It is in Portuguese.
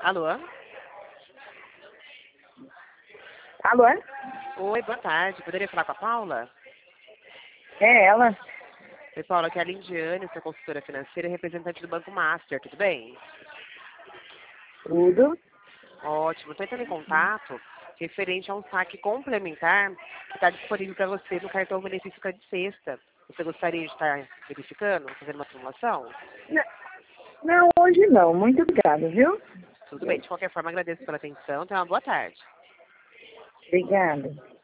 Alô? Alô? Oi, boa tarde. Poderia falar com a Paula? É ela? Oi, Paula, aqui é a Lindiane, sua consultora financeira e representante do Banco Master, tudo bem? Tudo? Ótimo. Estou entrando em contato referente a um saque complementar que está disponível para você no cartão benefício de sexta. Você gostaria de estar verificando, fazendo uma simulação? N- Não, hoje não. Muito obrigada, viu? Tudo bem. De qualquer forma, agradeço pela atenção. Tenha uma boa tarde. Obrigada.